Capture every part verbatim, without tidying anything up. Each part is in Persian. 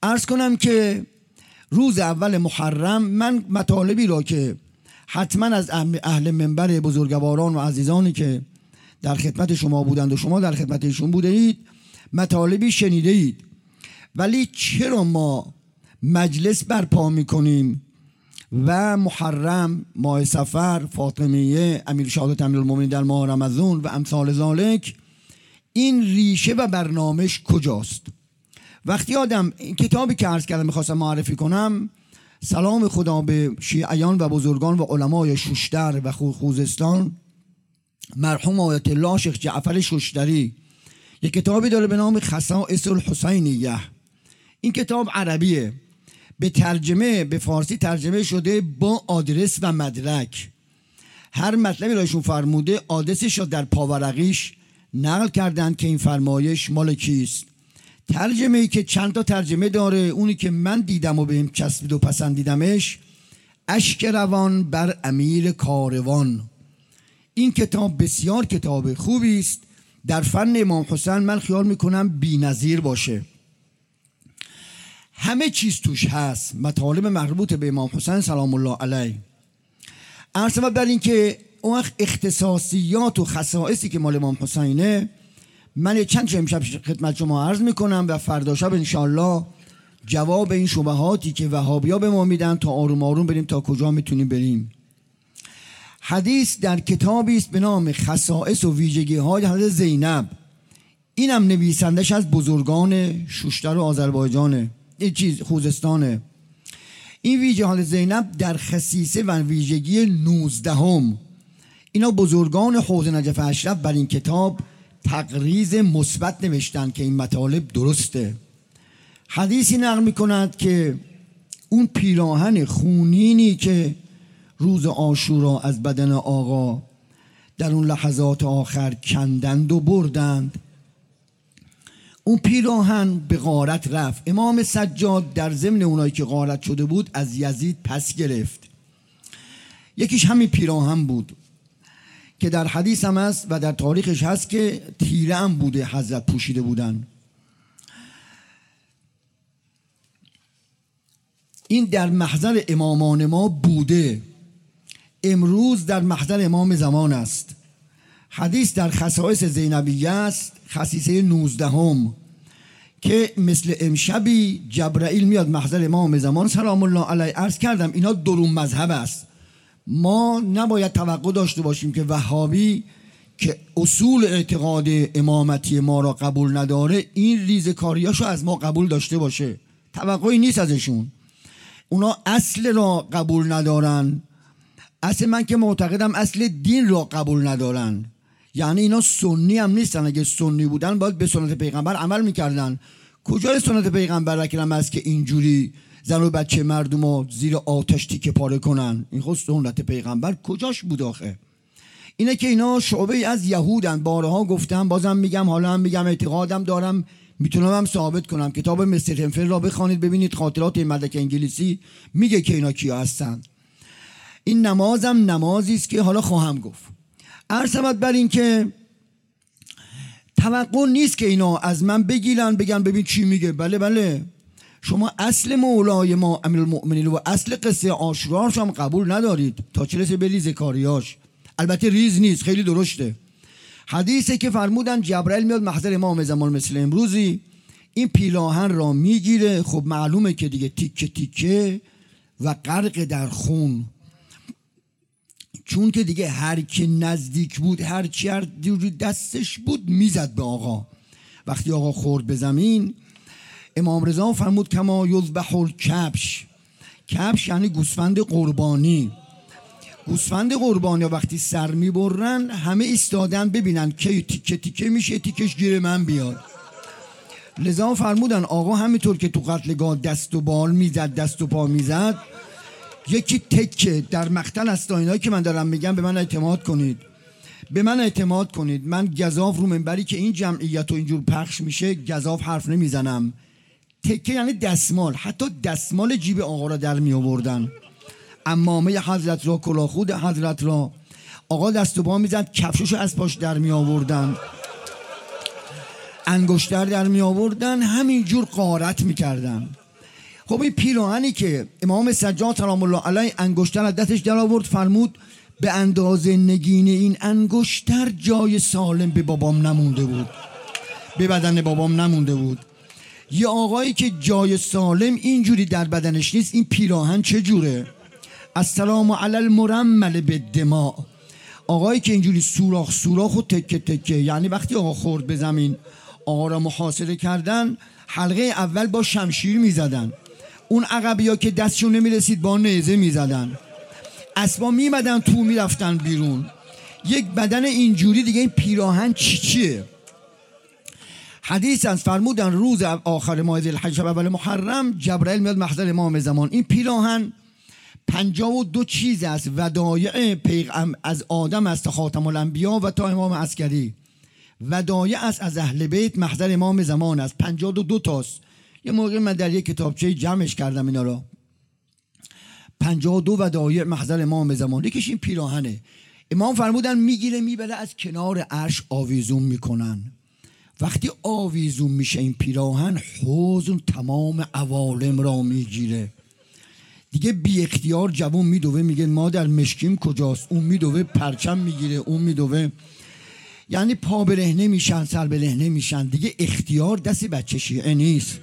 عرض کنم که روز اول محرم من مطالبی را که حتما از اهل منبر بزرگواران و عزیزانی که در خدمت شما بودند و شما در خدمت ایشون بوده اید مطالبی شنیده اید، ولی چرا ما مجلس برپا میکنیم و محرم، ماه صفر، فاطمیه، امیر شهادت امیرالمومنین در ماه رمضان و امثال ذالک، این ریشه و برنامهش کجاست؟ وقتی آدم این کتابی که عرض کردم میخواستم معرفی کنم، سلام خدا به شیعیان و بزرگان و علمای شوشتر و خوزستان، مرحوم آیت الله شیخ جعفر شوشتری یک کتابی داره به نام خصائص الحسینیه. این کتاب عربیه، به ترجمه به فارسی ترجمه شده با آدرس و مدرک. هر مطلبی رایشون فرموده آدرسش را در پاورقیش نقل کردن که این فرمایش مال کیست. ترجمه ای که چند تا ترجمه داره، اونی که من دیدم و بهم چسبید و پسندیدمش، اشک روان بر امیر کاروان. این کتاب بسیار کتاب خوبی است در فن امام حسین. من خیال میکنم بی‌نظیر باشه، همه چیز توش هست، مطالب مربوط به امام حسین سلام الله علیه. عرض بر این که اون اختصاصیات و خصائصی که مال امام حسینه من چند تا امشب خدمت شما عرض میکنم و فردا شب انشالله جواب این شبهاتی که وهابیا به ما میدن تا آروم آروم بریم تا کجا میتونیم بریم. حدیث در کتابی است به نام خصائص و ویژگی های حضرت زینب. اینم نویسندش از بزرگان شوشتر و آذربایجانه، این چیز خوزستانه. این ویژگی حضرت زینب در خصیصه و ویژگی نوزدهم. اینا بزرگان حوض نجف اشرف بر این کتاب تقریض مثبت نوشتن که این مطالب درسته. حدیثی نقل میکند که اون پیراهن خونینی که روز عاشورا از بدن آقا در اون لحظات آخر کندند و بردند، اون پیراهن به غارت رفت. امام سجاد در ضمن اونایی که غارت شده بود از یزید پس گرفت. یکیش همین پیراهن بود که در حدیث هم هست و در تاریخش هست که تیره هم بوده حضرت پوشیده بودن. این در محضر امامان ما بوده، امروز در محضر امام زمان است. حدیث در خصائص زینبیه است، خصیصه نوزدهم، که مثل امشبی جبرائیل میاد محضر امام زمان سلام الله علیه. عرض کردم اینا درون مذهب است. ما نباید توقع داشته باشیم که وهابی که اصول اعتقاد امامتی ما را قبول نداره این ریزکاریاشو از ما قبول داشته باشه. توقعی نیست ازشون. اونا اصل را قبول ندارن. اصل من که معتقدم اصل دین را قبول ندارن. یعنی اینا سنی هم نیستن. اگه سنی بودن باید به سنت پیغمبر عمل میکردن. کجای سنت پیغمبر اکرم است که اینجوری زن و بچه مردم رو زیر آتش تیکه پاره کنن؟ این خود سنت پیغمبر کجاش بود آخه؟ اینه که اینا شعبه از یهودن. بارها گفتم، بازم میگم، حالا هم میگم، اعتقادم دارم، میتونم هم ثابت کنم. کتاب مستر هنفل را بخوانید ببینید، خاطرات ملک انگلیسی میگه که اینا کیا هستن. این نمازم نمازی است که حالا خواهم گفت. عرض بر این که توقع نیست که اینا از من بگیرن بگن ببین چی میگه. بله بله، شما اصل مولای ما امیرالمؤمنین و اصل قصه عاشورا هم قبول ندارید تا چه رسه به ریزکاریاش. البته ریز نیست، خیلی درشته. حدیثی که فرمودن جبرائیل میاد محضر امام زمان مثل امروزی، این پیراهن را میگیره. خب معلومه که دیگه تیکه تیکه و غرق در خون، چون که دیگه هر کی نزدیک بود، هر چی هر دستش بود میزد به آقا. وقتی آقا خورد به زمین، امام رضا فرمود کما یذبح الکبش. کبش یعنی گوسفند قربانی. گوسفند قربانی وقتی سر میبرن همه ایستادن ببینن که تیکه تیکه میشه، تیکش گیر من بیاد. لذا فرمودن آقا همینطور که تو قتلگاه دست و بال میزد، دست و پا میزد، یکی تکه در مقتل است. اینایی که من دارم میگم به من اعتماد کنید، به من اعتماد کنید. من گزاف رو منبری که این جمعیت و اینجور پخش میشه گزاف حرف نمیزنم. تکه یعنی دستمال. حتی دستمال جیب آقا را در می آوردن، عمامه حضرت را، کلاهخود حضرت را. آقا دست و پا میزد، کفششو از پاش در می آوردن، انگشتر در می آوردن، همینجور غارت میکردن. خب این پیراهنی که امام سجاد سلام الله علیه انگشتر از دستش در آورد، فرمود به اندازه نگین این انگشتر جای سالم به بابام نمونده بود، به بدن بابام نمونده بود. یه آقایی که جای سالم اینجوری در بدنش نیست، این پیراهن چه جوره؟ السلام علی المرمل بالدماء. آقایی که اینجوری سوراخ سوراخ و تکه تکه، یعنی وقتی آقا خورد به زمین آقا را محاصره کردن، حلقه اول با شمشیر میزدن، اون عقبی ها که دستشون نمیرسید با نیزه میزدن، اسبا میمدن تو میرفتن بیرون. یک بدن اینجوری دیگه این پیراهن چی چیه؟ حدیث از فرمودن روز آخر ماه ذوالحجه اول محرم جبرائیل میاد محضر امام زمان. این پیراهن پنجاه و دو چیز است، ودایع پیغمبر از آدم است تا خاتم الانبیا و تا امام عسکری، ودایع است از اهل بیت محضر امام زمان است، پنجاه و دو تاست. یه موقع من در یک کتابچه جمعش کردم اینا رو، پنجاه و دو ودایع محضر امام زمان. یکیش این پیراهنه. امام فرمودن میگیره میبره از کنار عرش آویزون میکنن. وقتی آویزون میشه این پیراهن، حوض تمام عوالم را میگیره. دیگه بی اختیار جوون میدوه میگه مادر مشکیم کجاست، اون میدوه پرچم میگیره، اون میدوه، یعنی پا برهنه میشن، سر برهنه میشن. دیگه اختیار دست بچه شیعه نیست.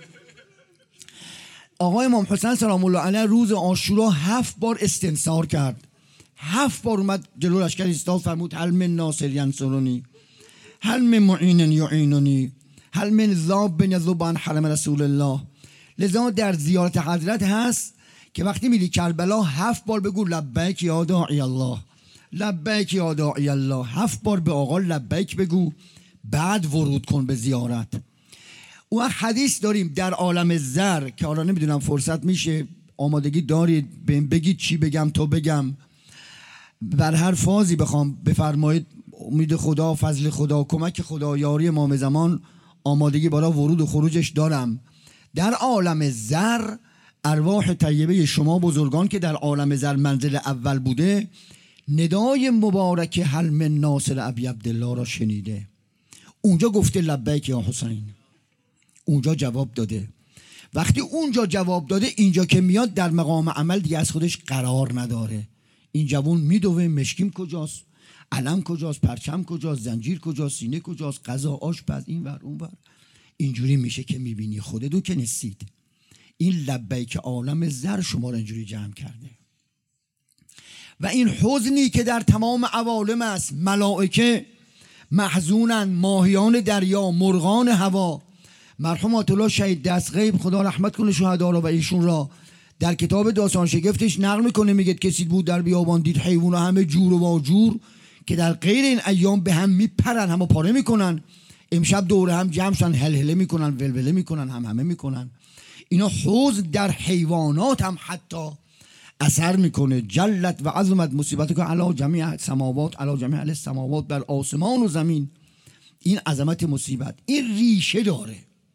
آقای امام حسین سلام الله علیه روز عاشورا هفت بار استنصار کرد، هفت بار اومد جلو لشکر ایستاد، فرمود هل من ناصر ینصرنی، هل من معین یعیننی، هل من ذاب یذوب عن حرم رسول الله. لذا در زیارت حضرت هست که وقتی میری کربلا هفت بار بگو لبیک یا داعی الله، لبیک یا داعی الله، هفت بار به آقا لبیک بگو، بعد ورود کن به زیارت. و حدیث داریم در عالم زر که حالا نمیدونم فرصت میشه، آمادگی دارید بگید چی بگم تا بگم، بر هر فازی بخوام بفرمایید. امید خدا، فضل خدا، کمک خدا، یاری امام زمان، آمادگی برای ورود و خروجش دارم. در عالم زر ارواح طیبه شما بزرگان که در عالم زر منزل اول بوده، ندای مبارک هل من ناصر ابی عبدالله را شنیده. اونجا گفته لبیک یا حسین، اونجا جواب داده. وقتی اونجا جواب داده، اینجا که میاد در مقام عمل دیگه از خودش قرار نداره. این جوون میدوه مشکیم کجاست، علم کجاست، پرچم کجاست، زنجیر کجاست، سینه کجاست، غذا، آشپز، این ور اون ور. اینجوری میشه که میبینی خودتون که نیستید. این لبیک عالم زر شما رو اینجوری جمع کرده. و این حزنی که در تمام عوالم است، ملائکه محزونن، ماهیان دریا، مرغان هوا. مرحوم آیت الله شهید دستغیب خدا رحمت کنه شهدا را و ایشون را، در کتاب داستان شگفتش نقل میکنه، میگه کسی بود در بیابان دید حیوان همه جور و واجور که در غیر این ایام به هم میپرن، همه پاره میکنن. امشب دوره هم جمع شدن، هلهله میکنن، ولوله میکنن، هم همه میکنن. اینا حوض در حیوانات هم حتی اثر میکنه. جلت و عظمت مصیبت که علی جمیع سماوات، علی جمیع السماوات، بر آسمان و زمین. این عظمت مصیبت این ریشه داره،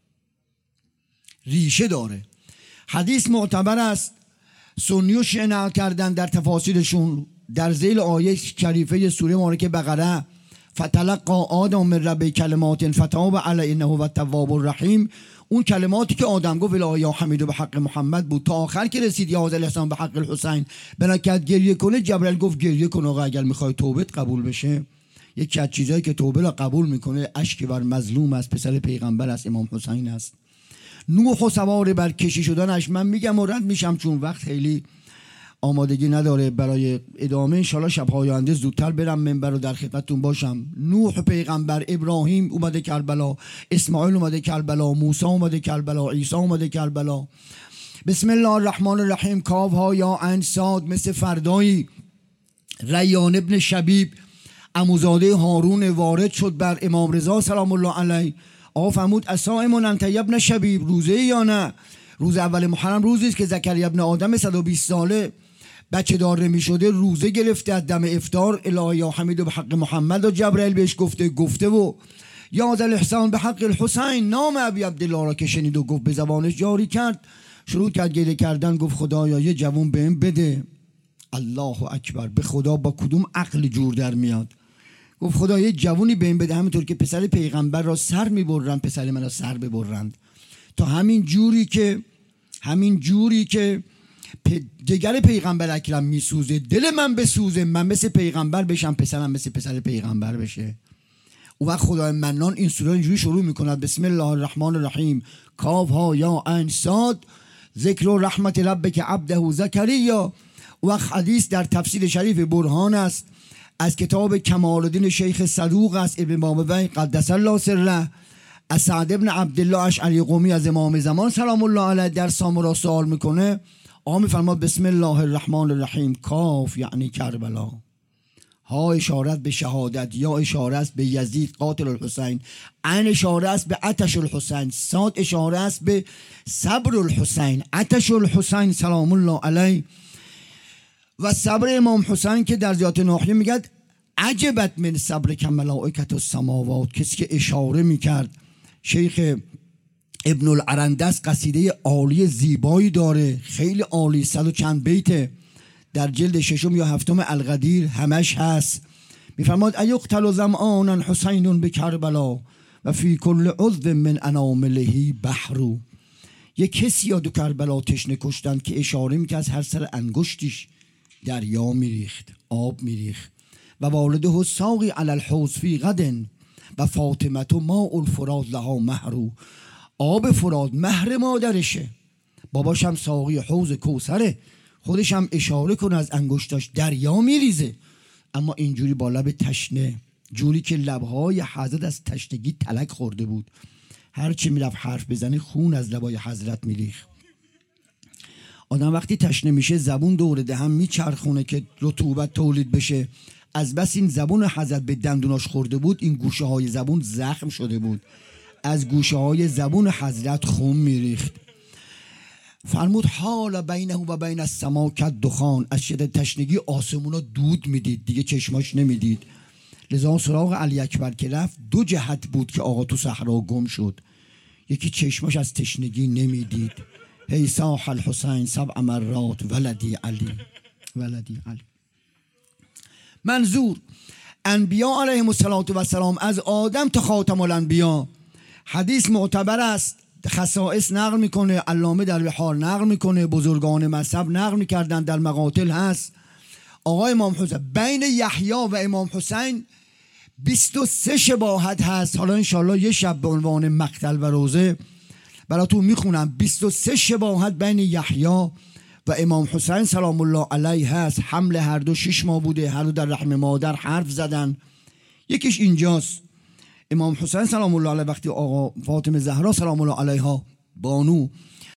ریشه داره. حدیث معتبر است، سنی و شیعه نقل کردن در تفاسیرشون، در ذیل آیه شریفه سوره مبارکه بقره، فتلقى آدم من ربه کلمات فتاب علیه انه هو التواب الرحیم. اون کلماتی که آدم گفت الا یا حمید به حق محمد بود، تا آخر که رسید یا علیه السلام به حق الحسین، بناکت گریه کنه. جبرئیل گفت گریه کن آقا، اگر میخوای توبت قبول بشه. یکی از چیزایی که توبه را قبول میکنه اشک بر مظلوم است، پسر پیغمبر است، امام حسین است. نوح و سوار بر کشی شدنش، من میگم و رد میشم چون وقت خیلی آمادگی نداره برای ادامه. انشالله شب‌های آینده زودتر برم منبر رو در خدمتتون باشم. نوح پیغمبر، ابراهیم اومده کربلا، اسماعیل اومده کربلا، موسی اومده کربلا، عیسی اومده کربلا. بسم الله الرحمن الرحیم. کاف ها یا عین صاد، مثل فردایی ریان ابن شبیب عموزاده هارون وارد شد بر امام رضا سلام الله علیه. آقا فرمود الصائم انت ابن شبیب، روزه یا نه؟ روز اول محرم روزی است که زکریا ابن آدم صد و بیست ساله بچه دار نمی شده، روزه گرفته از دم افطار. الهی یا حمید به حق محمد و جبرئیل بهش گفته گفته و یا ذل احسان به حق الحسین، نام ابی عبدالله را که شنید و گفت به زبانش جاری کرد. شروع کرد گریه کردن، گفت خدایا یه جوون بهم بده. الله اکبر، به خدا با کدوم عقل جور در میاد؟ گفت خدا یه جوونی بهم بده، همینطور که پسر پیغمبر را سر میبرند، پسر من را سر ببرند. تا همین جوری که همین جوری که جگر پیغمبر اکرم میسوزه دل من بسوزه، من مثل پیغمبر بشم، پسرم مثل پسر پیغمبر بشه. اون وقت خدای منان این سوره اینجوری شروع میکند: بسم الله الرحمن الرحیم، کاف ها یا عین صاد، ذکر و رحمت ربک عبده زکریا. اون وقت حدیث در تفسیر شریف برهان است از کتاب کمال الدین شیخ صدوق است ابن بابوی قدس الله سره، از سعد ابن عبدالله اشعری قمی از امام زمان سلام الله علیه در سامورا سوال میکنه. آقا میفرماد بسم الله الرحمن الرحیم، کاف یعنی کربلا، ها اشارت به شهادت، یا اشاره است به یزید قاتل الحسین، عین اشاره است به عطش الحسین، صاد اشاره است به صبر الحسین، عطش الحسین سلام الله علیه و صبر امام حسین که در زیات ناحیه میگه عجبت من صبر که ملائکت السماوات. کسی که اشاره میکرد شیخ ابن العرندس قصیده عالی زیبایی داره، خیلی عالی، صد و چند بیته، در جلد ششم یا هفتم القدیر همش هست. میفرماد ایقتل ظمآنا حسین بکربلا و فی کل عضو من انامله بحر. یک کسی یادو کربلا تشنه کشتن که اشاره میکرد از هر سر انگشتش دریا میریخت، آب میریخت. و والده ساقی علی الحوض فی غدن و فاطمه ماء الفرات لها مهر. آب فرات مهر مادرشه، باباش هم ساقی حوض کوثره، خودش هم اشاره کنه از انگشتاش دریا میریزه. اما اینجوری با لب تشنه، جوری که لبهای حضرت از تشنگی تلک خورده بود، هرچی میرفت حرف بزنه خون از لبای حضرت میریخت. آدم وقتی تشنه میشه زبون دور دهن میچرخونه که رطوبت تولید بشه. از بس این زبون حضرت به دندوناش خورده بود، این گوشه های زبون زخم شده بود، از گوشه های زبون حضرت خون میریخت. فرمود حال بینه و بین السما کالدخان، از شدت تشنگی آسمونا دود میدید، دیگه چشماش نمیدید. لذا سراغ علی اکبر که رفت دو جهت بود که آقا تو صحرا گم شد. یکی چشماش از تشنگی نمیدید. هی صاح الحسین سبع مرات ولدی علی ولدی علی. منظور انبیا علیهم السلام از آدم تا خاتم الانبیا. حدیث معتبر است، خصائص نقل میکنه، علامه در بحار نقل میکنه، بزرگان مذهب نقل میکردن، در مقاتل هست. آقای امام حسین بین یحیی و امام حسین بیست و سه شباهت هست. حالا انشالله یه شب به عنوان مقتل و روزه براتون میخونم. بیست و سه شباهت بین یحیی و امام حسین سلام الله علیه هست. حمل هر دو شش ماه بوده، هر دو در رحم مادر حرف زدن. یکیش اینجاست، امام حسین سلام الله علیه وقتی آقا فاطمه زهرا سلام الله علیها بانو